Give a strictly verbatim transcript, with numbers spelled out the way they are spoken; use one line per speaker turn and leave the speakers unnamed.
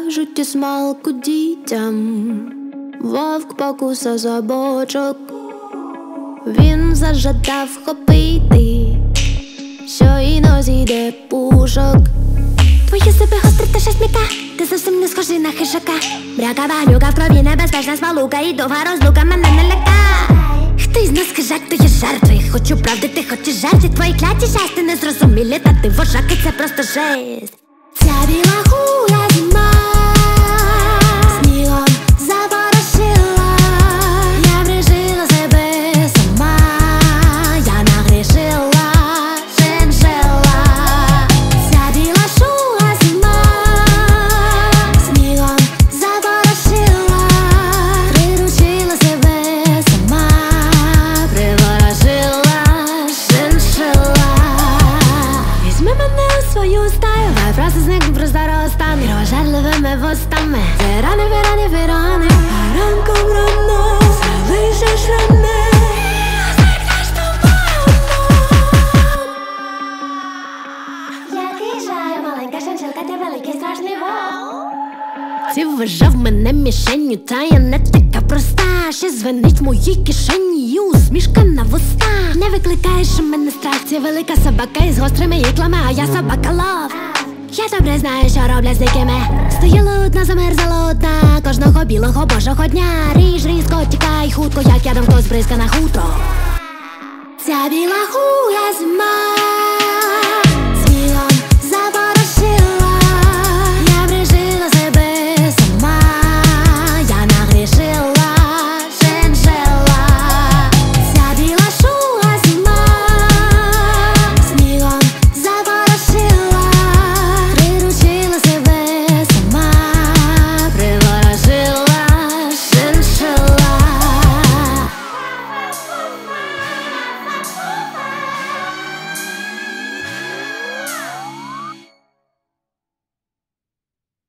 кажуть, і смалку дітям, вовк покуса за бочок. Він зажадав хопити, що і зійде пушок. Твої зуби гострі та шестміка, ти зовсім не схожий на хижака. Бряка, багнюка, в крові небезпечна смолука, і довга розлука мене не ляка. Хто із нас хижак, то є жертви. Хочу правди, ти хочеш жерти. Твої кляті жести незрозумілі, та ти вожак, і це просто жесть. Ця біла хуя зима снігом запорошила. Я врішила себе сама, я нагрішила, шиншила. Ця біла шуга зима снігом запорошила. Приручила себе сама, приворожила, шиншила. Візьми мене у свою стаю, хай просто зникну, просто розтане кровожерливими вустами. Це рани, вирани, вирани, а ранком рано залишиш рани. Зникнеш тобою. Який жаль, маленька шиншилка, ти великий страшний вовк. Ти вважав мене мішенню, та я не така проста. Ще звенить в моїй кишені і усмішка на вустах. Не викликаєш у мене страх, це велика собака із гострими іклами, а я собака лов. Я добре знаю, що роблять з дикими. Стою лудна, замерзла лудна кожного білого божого дня. Ріж, різко, тікай хутко, як ядом хтось бризка на хутро. Ця біла хуя зима